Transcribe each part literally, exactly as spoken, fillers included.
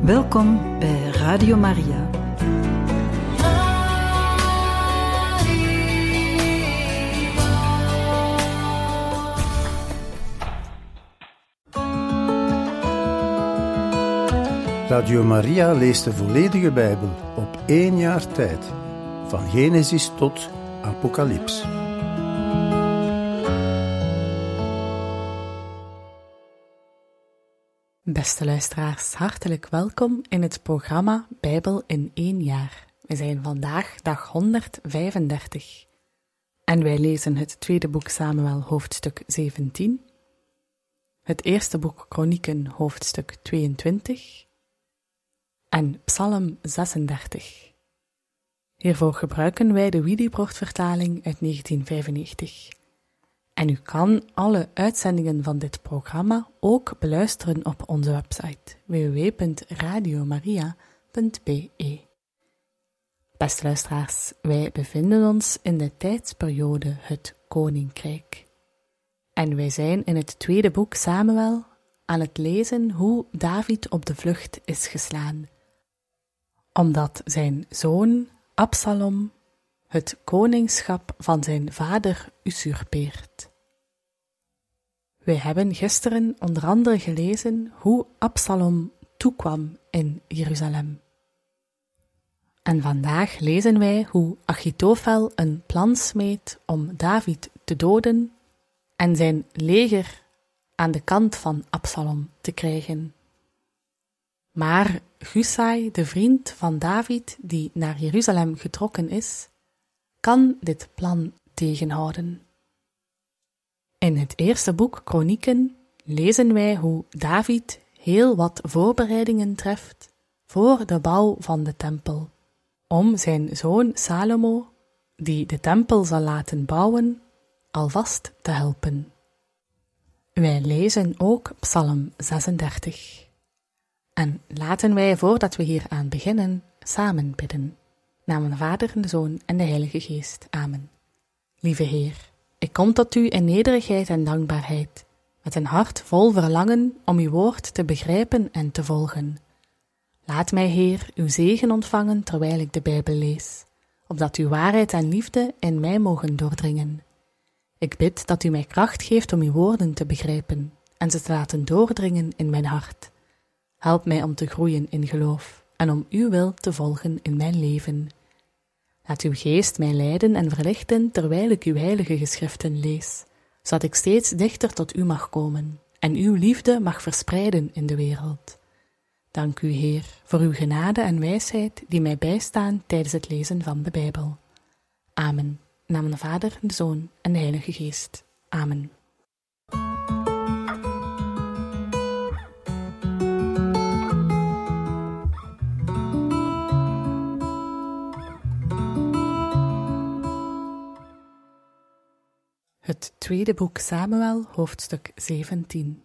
Welkom bij Radio Maria. Radio Maria leest de volledige Bijbel op één jaar tijd, van Genesis tot Apocalyps. Beste luisteraars, hartelijk welkom in het programma Bijbel in één jaar. We zijn vandaag dag honderdvijfendertig en wij lezen het tweede boek Samuel hoofdstuk zeventien, het eerste boek Kronieken hoofdstuk tweeëntwintig en Psalm zesendertig. Hiervoor gebruiken wij de Willibrord-vertaling uit negentien vijfennegentig. En u kan alle uitzendingen van dit programma ook beluisteren op onze website w w w punt radiomaria punt b e. Beste luisteraars, wij bevinden ons in de tijdsperiode het Koninkrijk. En wij zijn in het tweede boek Samuel aan het lezen hoe David op de vlucht is geslaan, omdat zijn zoon Absalom het koningschap van zijn vader usurpeert. Wij hebben gisteren onder andere gelezen hoe Absalom toekwam in Jeruzalem. En vandaag lezen wij hoe Achitofel een plan smeedt om David te doden en zijn leger aan de kant van Absalom te krijgen. Maar Husai, de vriend van David die naar Jeruzalem getrokken is, kan dit plan tegenhouden. In het eerste boek Kronieken lezen wij hoe David heel wat voorbereidingen treft voor de bouw van de tempel, om zijn zoon Salomo, die de tempel zal laten bouwen, alvast te helpen. Wij lezen ook Psalm zesendertig. En laten wij, voordat we hier aan beginnen, samen bidden. Namens de Vader en de Zoon en de Heilige Geest. Amen. Lieve Heer, ik kom tot u in nederigheid en dankbaarheid, met een hart vol verlangen om uw woord te begrijpen en te volgen. Laat mij, Heer, uw zegen ontvangen terwijl ik de Bijbel lees, opdat uw waarheid en liefde in mij mogen doordringen. Ik bid dat u mij kracht geeft om uw woorden te begrijpen en ze te laten doordringen in mijn hart. Help mij om te groeien in geloof en om uw wil te volgen in mijn leven. Laat uw geest mij leiden en verlichten terwijl ik uw heilige geschriften lees, zodat ik steeds dichter tot u mag komen en uw liefde mag verspreiden in de wereld. Dank u, Heer, voor uw genade en wijsheid die mij bijstaan tijdens het lezen van de Bijbel. Amen. Namens de Vader, de Zoon en de Heilige Geest. Amen. Het tweede boek Samuel, hoofdstuk zeventien.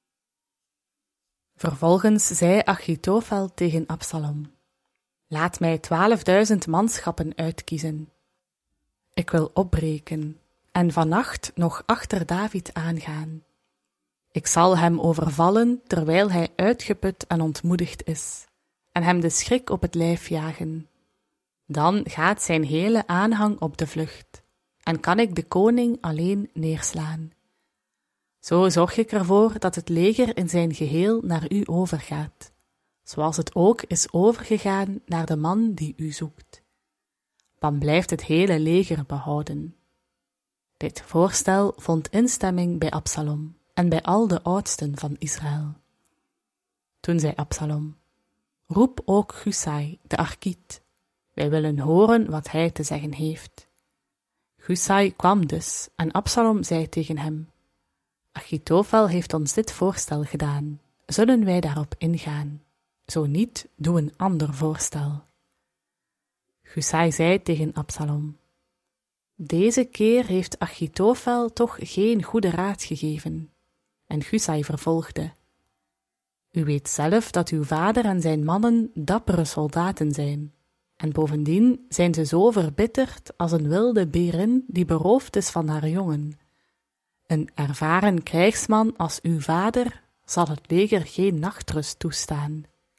Vervolgens zei Achitofel tegen Absalom: Laat mij twaalfduizend manschappen uitkiezen. Ik wil opbreken en vannacht nog achter David aangaan. Ik zal hem overvallen terwijl hij uitgeput en ontmoedigd is, en hem de schrik op het lijf jagen. Dan gaat zijn hele aanhang op de vlucht, en kan ik de koning alleen neerslaan. Zo zorg ik ervoor dat het leger in zijn geheel naar u overgaat, zoals het ook is overgegaan naar de man die u zoekt. Dan blijft het hele leger behouden. Dit voorstel vond instemming bij Absalom en bij al de oudsten van Israël. Toen zei Absalom: Roep ook Husai, de Arkiet. Wij willen horen wat hij te zeggen heeft. Husai kwam dus, en Absalom zei tegen hem: Achitofel heeft ons dit voorstel gedaan. Zullen wij daarop ingaan? Zo niet, doe een ander voorstel. Husai zei tegen Absalom: Deze keer heeft Achitofel toch geen goede raad gegeven. En Husai vervolgde: U weet zelf dat uw vader en zijn mannen dappere soldaten zijn. En bovendien zijn ze zo verbitterd als een wilde berin die beroofd is van haar jongen. Een ervaren krijgsman als uw vader zal het leger geen nachtrust toestaan.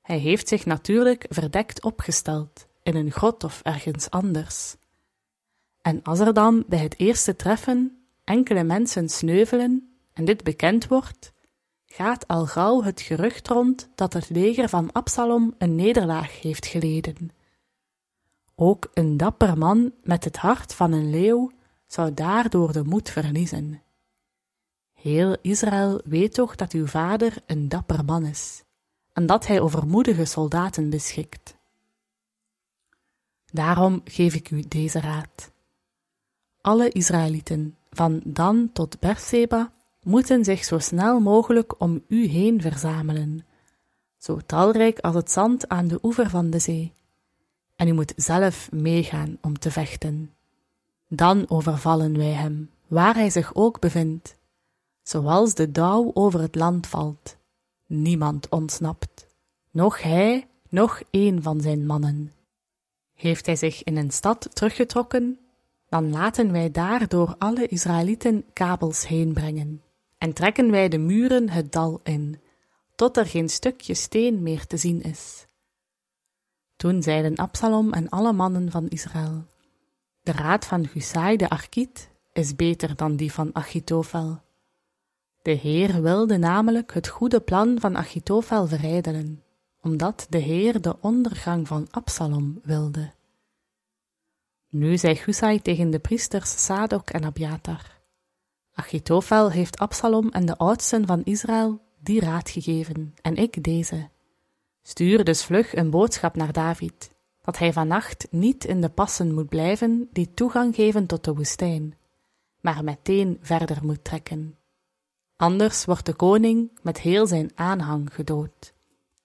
Hij heeft zich natuurlijk verdekt opgesteld, in een grot of ergens anders. En als er dan bij het eerste treffen enkele mensen sneuvelen en dit bekend wordt, gaat al gauw het gerucht rond dat het leger van Absalom een nederlaag heeft geleden. Ook een dapper man met het hart van een leeuw zou daardoor de moed verliezen. Heel Israël weet toch dat uw vader een dapper man is, en dat hij over moedige soldaten beschikt. Daarom geef ik u deze raad. Alle Israëlieten, van Dan tot Berseba, moeten zich zo snel mogelijk om u heen verzamelen, zo talrijk als het zand aan de oever van de zee. En u moet zelf meegaan om te vechten. Dan overvallen wij hem, waar hij zich ook bevindt, zoals de dauw over het land valt. Niemand ontsnapt, noch hij, noch één van zijn mannen. Heeft hij zich in een stad teruggetrokken, dan laten wij daar door alle Israëlieten kabels heen brengen, en trekken wij de muren het dal in, tot er geen stukje steen meer te zien is. Toen zeiden Absalom en alle mannen van Israël: de raad van Husai de Arkiet is beter dan die van Achitofel. De Heer wilde namelijk het goede plan van Achitofel verijdelen, omdat de Heer de ondergang van Absalom wilde. Nu zei Husai tegen de priesters Sadok en Abiatar: Achitofel heeft Absalom en de oudsten van Israël die raad gegeven, en ik deze. Stuur dus vlug een boodschap naar David, dat hij vannacht niet in de passen moet blijven die toegang geven tot de woestijn, maar meteen verder moet trekken. Anders wordt de koning met heel zijn aanhang gedood.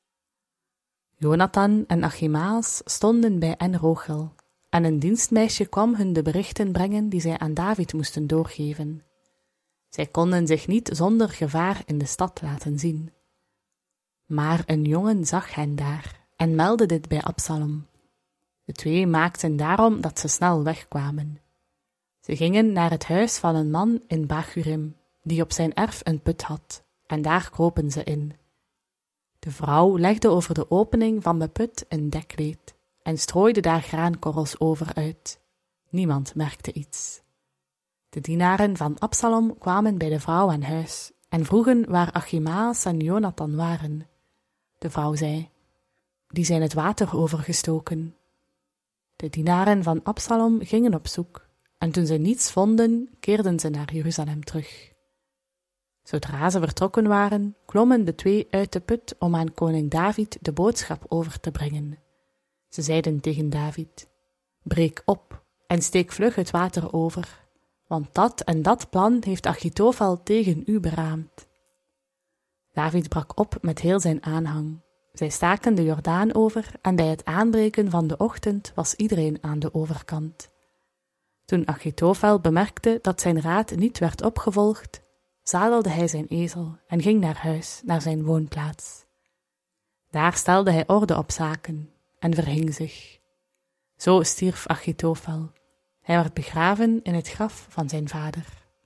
Jonathan en Achimaas stonden bij En-Rogel, en een dienstmeisje kwam hun de berichten brengen die zij aan David moesten doorgeven. Zij konden zich niet zonder gevaar in de stad laten zien. Maar een jongen zag hen daar en meldde dit bij Absalom. De twee maakten daarom dat ze snel wegkwamen. Ze gingen naar het huis van een man in Bachurim, die op zijn erf een put had, en daar kropen ze in. De vrouw legde over de opening van de put een dekkleed en strooide daar graankorrels over uit. Niemand merkte iets. De dienaren van Absalom kwamen bij de vrouw aan huis en vroegen waar Achimaas en Jonathan waren. De vrouw zei: die zijn het water overgestoken. De dienaren van Absalom gingen op zoek, en toen ze niets vonden, keerden ze naar Jeruzalem terug. Zodra ze vertrokken waren, klommen de twee uit de put om aan koning David de boodschap over te brengen. Ze zeiden tegen David: breek op en steek vlug het water over, want dat en dat plan heeft Achitofel tegen u beraamd. David brak op met heel zijn aanhang. Zij staken de Jordaan over en bij het aanbreken van de ochtend was iedereen aan de overkant. Toen Achitofel bemerkte dat zijn raad niet werd opgevolgd, zadelde hij zijn ezel en ging naar huis, naar zijn woonplaats. Daar stelde hij orde op zaken en verhing zich. Zo stierf Achitofel. Hij werd begraven in het graf van zijn vader.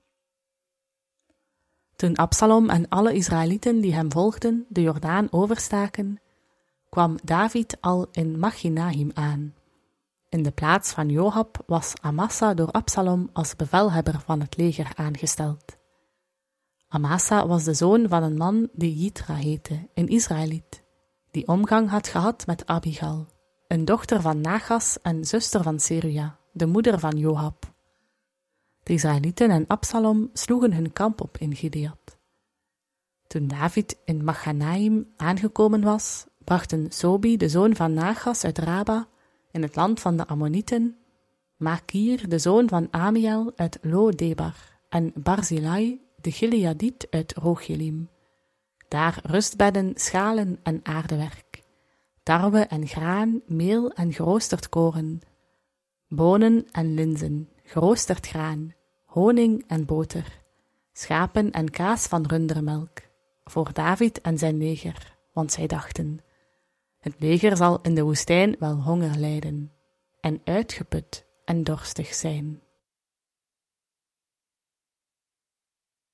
Toen Absalom en alle Israëlieten die hem volgden de Jordaan overstaken, kwam David al in Machinahim aan. In de plaats van Joab was Amasa door Absalom als bevelhebber van het leger aangesteld. Amasa was de zoon van een man die Jitra heette, een Israëliet, die omgang had gehad met Abigail, een dochter van Nagas en zuster van Seruja, de moeder van Joab. De Israëlieten en Absalom sloegen hun kamp op in Gilead. Toen David in Machanaim aangekomen was, brachten Sobi, de zoon van Nagas uit Raba, in het land van de Ammonieten, Makir, de zoon van Amiel uit Lo-Debar, en Barzilai, de Gileadiet uit Rogelim. Daar rustbedden, schalen en aardewerk, tarwe en graan, meel en geroosterd koren, bonen en linzen, geroosterd graan, honing en boter, schapen en kaas van rundermelk, voor David en zijn leger, want zij dachten: het leger zal in de woestijn wel honger lijden, en uitgeput en dorstig zijn.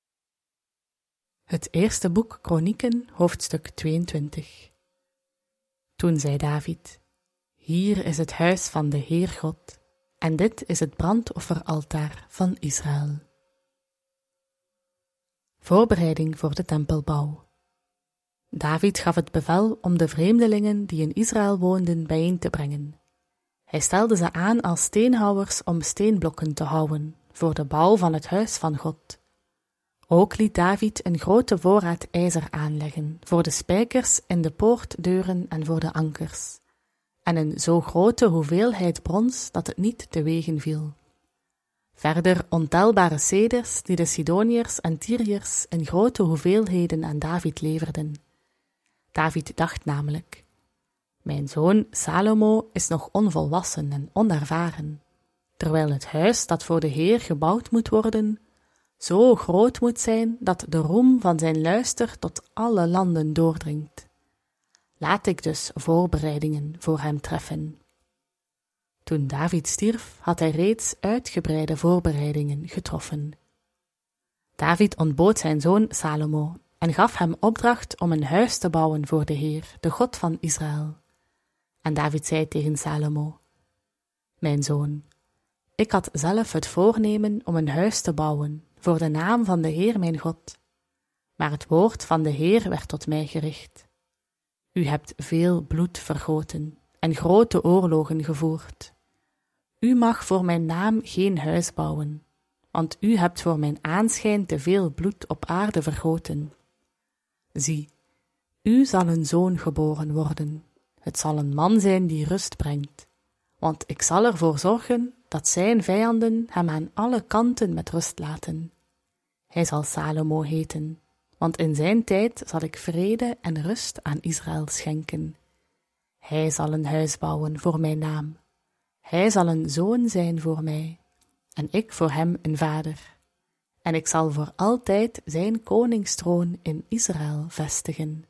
Het eerste boek Kronieken, hoofdstuk tweeëntwintig. Toen zei David: Hier is het huis van de Heer God, en dit is het brandofferaltaar van Israël. Voorbereiding voor de tempelbouw. David gaf het bevel om de vreemdelingen die in Israël woonden bijeen te brengen. Hij stelde ze aan als steenhouwers om steenblokken te houwen voor de bouw van het huis van God. Ook liet David een grote voorraad ijzer aanleggen voor de spijkers in de poortdeuren en voor de ankers, en een zo grote hoeveelheid brons dat het niet te wegen viel. Verder ontelbare ceders die de Sidoniërs en Tyriërs in grote hoeveelheden aan David leverden. David dacht namelijk: Mijn zoon Salomo is nog onvolwassen en onervaren, terwijl het huis dat voor de Heer gebouwd moet worden zo groot moet zijn dat de roem van zijn luister tot alle landen doordringt. Laat ik dus voorbereidingen voor hem treffen. Toen David stierf, had hij reeds uitgebreide voorbereidingen getroffen. David ontbood zijn zoon Salomo en gaf hem opdracht om een huis te bouwen voor de Heer, de God van Israël. En David zei tegen Salomo: Mijn zoon, ik had zelf het voornemen om een huis te bouwen voor de naam van de Heer mijn God. Maar het woord van de Heer werd tot mij gericht. U hebt veel bloed vergoten en grote oorlogen gevoerd. U mag voor mijn naam geen huis bouwen, want u hebt voor mijn aanschijn te veel bloed op aarde vergoten. Zie, u zal een zoon geboren worden. Het zal een man zijn die rust brengt, want ik zal ervoor zorgen dat zijn vijanden hem aan alle kanten met rust laten. Hij zal Salomo heten, want in zijn tijd zal ik vrede en rust aan Israël schenken. Hij zal een huis bouwen voor mijn naam. Hij zal een zoon zijn voor mij, en ik voor hem een vader. En ik zal voor altijd zijn koningstroon in Israël vestigen.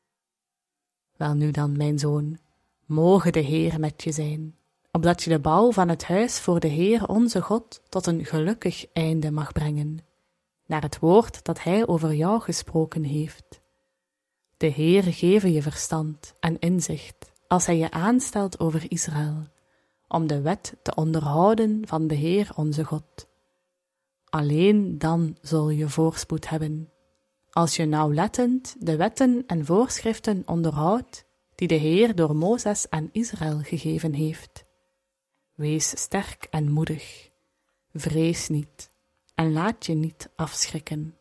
Welnu dan, mijn zoon, moge de Heer met je zijn, opdat je de bouw van het huis voor de Heer onze God tot een gelukkig einde mag brengen, naar het woord dat hij over jou gesproken heeft. De Heer geve je verstand en inzicht, als hij je aanstelt over Israël, om de wet te onderhouden van de Heer onze God. Alleen dan zul je voorspoed hebben, als je nauwlettend de wetten en voorschriften onderhoudt, die de Heer door Mozes aan Israël gegeven heeft. Wees sterk en moedig, vrees niet, en laat je niet afschrikken.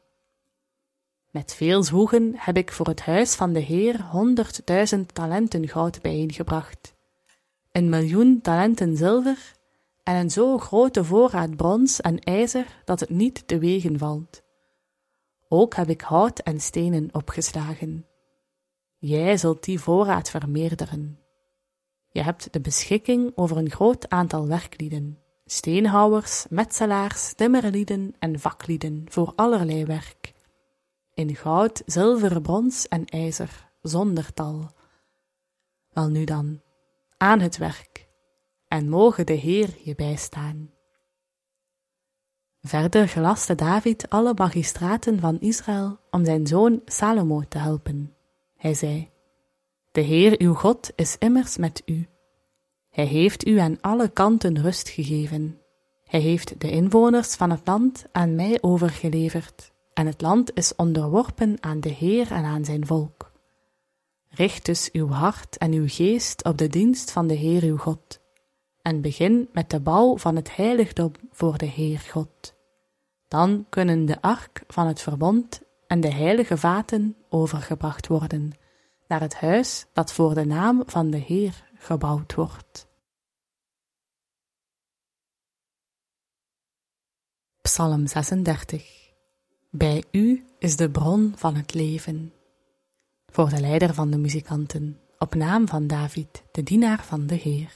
Met veel zwoegen heb ik voor het huis van de Heer honderdduizend talenten goud bijeengebracht, een miljoen talenten zilver en een zo grote voorraad brons en ijzer dat het niet te wegen valt. Ook heb ik hout en stenen opgeslagen. Jij zult die voorraad vermeerderen. Je hebt de beschikking over een groot aantal werklieden, steenhouwers, metselaars, timmerlieden en vaklieden voor allerlei werk, in goud, zilver, brons en ijzer, zonder tal. Welnu dan, aan het werk, en moge de Heer je bijstaan. Verder gelastte David alle magistraten van Israël om zijn zoon Salomo te helpen. Hij zei: De Heer uw God is immers met u. Hij heeft u aan alle kanten rust gegeven. Hij heeft de inwoners van het land aan mij overgeleverd, en het land is onderworpen aan de Heer en aan zijn volk. Richt dus uw hart en uw geest op de dienst van de Heer uw God, en begin met de bouw van het heiligdom voor de Heer God. Dan kunnen de ark van het verbond en de heilige vaten overgebracht worden naar het huis dat voor de naam van de Heer gebouwd wordt. Psalm zesendertig. Bij u is de bron van het leven. Voor de leider van de muzikanten, op naam van David, de dienaar van de Heer.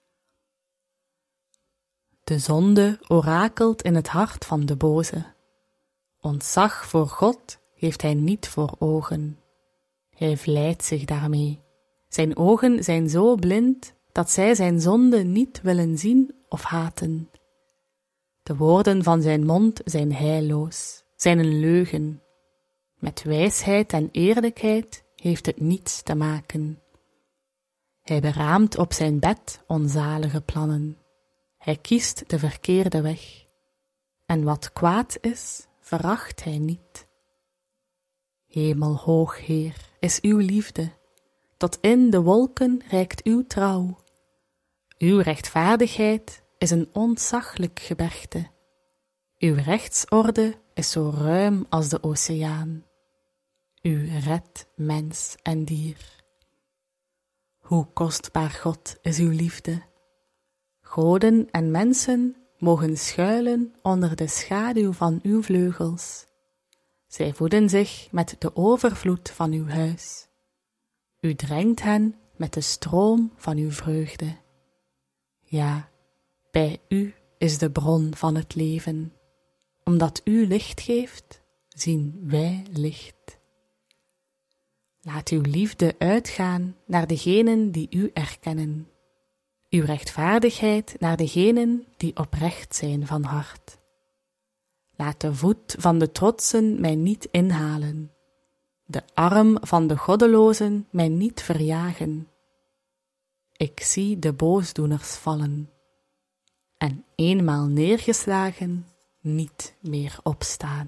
De zonde orakelt in het hart van de boze. Ontzag voor God heeft hij niet voor ogen. Hij vlijt zich daarmee. Zijn ogen zijn zo blind dat zij zijn zonde niet willen zien of haten. De woorden van zijn mond zijn heilloos, zijn een leugen. Met wijsheid en eerlijkheid heeft het niets te maken. Hij beraamt op zijn bed onzalige plannen. Hij kiest de verkeerde weg. En wat kwaad is, veracht hij niet. Hemelhoog, Heer, is uw liefde. Tot in de wolken reikt uw trouw. Uw rechtvaardigheid is een ontzaglijk gebergte. Uw rechtsorde is zo ruim als de oceaan. U redt mens en dier. Hoe kostbaar, God, is uw liefde. Goden en mensen mogen schuilen onder de schaduw van uw vleugels. Zij voeden zich met de overvloed van uw huis. U drenkt hen met de stroom van uw vreugde. Ja, bij u is de bron van het leven. Omdat u licht geeft, zien wij licht. Laat uw liefde uitgaan naar degenen die u erkennen. Uw rechtvaardigheid naar degenen die oprecht zijn van hart. Laat de voet van de trotsen mij niet inhalen, de arm van de goddelozen mij niet verjagen. Ik zie de boosdoeners vallen, en eenmaal neergeslagen niet meer opstaan.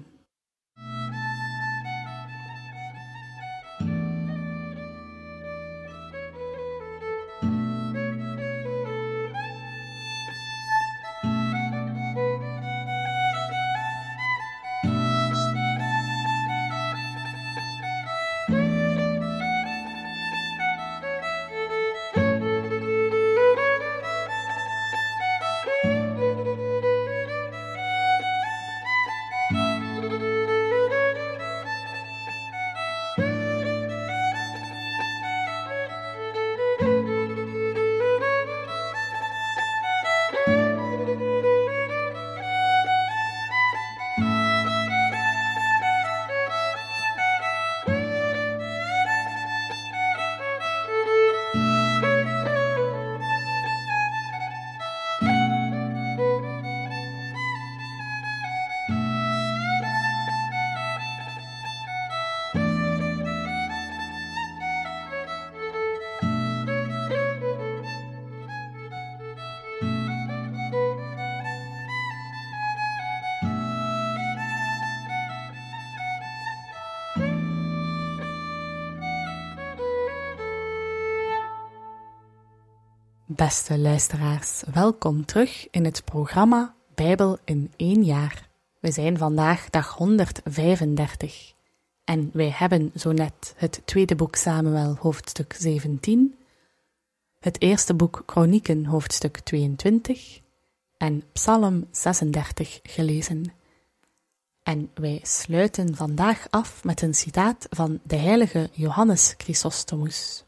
Beste luisteraars, welkom terug in het programma Bijbel in één jaar. We zijn vandaag dag honderdvijfendertig en wij hebben zo net het tweede boek Samuel hoofdstuk zeventien, het eerste boek Kronieken hoofdstuk tweeëntwintig en Psalm zesendertig gelezen. En wij sluiten vandaag af met een citaat van de heilige Johannes Chrysostomus.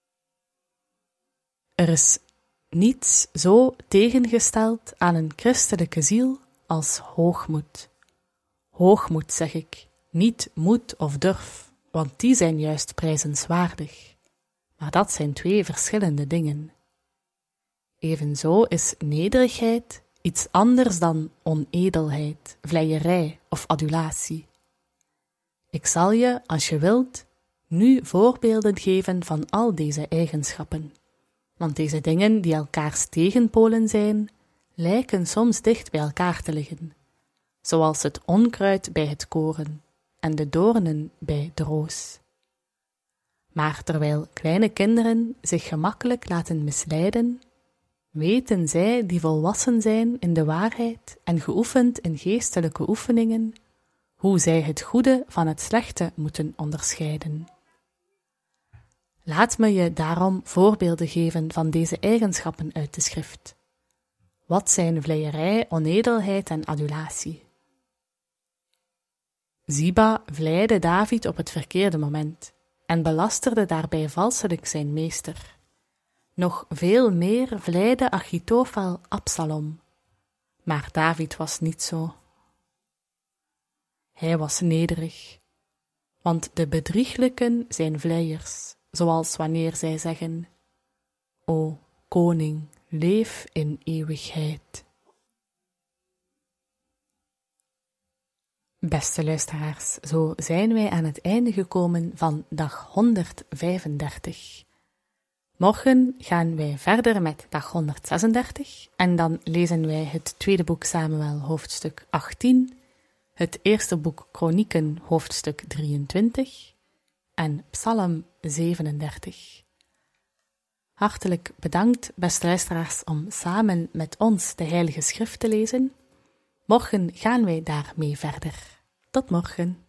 Er is niets zo tegengesteld aan een christelijke ziel als hoogmoed. Hoogmoed, zeg ik, niet moed of durf, want die zijn juist prijzenswaardig. Maar dat zijn twee verschillende dingen. Evenzo is nederigheid iets anders dan onedelheid, vleierij of adulatie. Ik zal je, als je wilt, nu voorbeelden geven van al deze eigenschappen. Want deze dingen die elkaars tegenpolen zijn, lijken soms dicht bij elkaar te liggen, zoals het onkruid bij het koren en de doornen bij de roos. Maar terwijl kleine kinderen zich gemakkelijk laten misleiden, weten zij die volwassen zijn in de waarheid en geoefend in geestelijke oefeningen, hoe zij het goede van het slechte moeten onderscheiden. Laat me je daarom voorbeelden geven van deze eigenschappen uit de schrift. Wat zijn vleierij, onedelheid en adulatie? Ziba vleide David op het verkeerde moment en belasterde daarbij valselijk zijn meester. Nog veel meer vleide Achitofel Absalom, maar David was niet zo. Hij was nederig, want de bedrieglijken zijn vleiers, zoals wanneer zij zeggen: O koning, leef in eeuwigheid. Beste luisteraars, zo zijn wij aan het einde gekomen van dag honderdvijfendertig. Morgen gaan wij verder met dag honderdzesendertig en dan lezen wij het tweede boek Samuel, hoofdstuk achttien, het eerste boek Kronieken, hoofdstuk drieëntwintig en Psalm zevenendertig. Hartelijk bedankt, beste luisteraars, om samen met ons de Heilige Schrift te lezen. Morgen gaan wij daarmee verder. Tot morgen.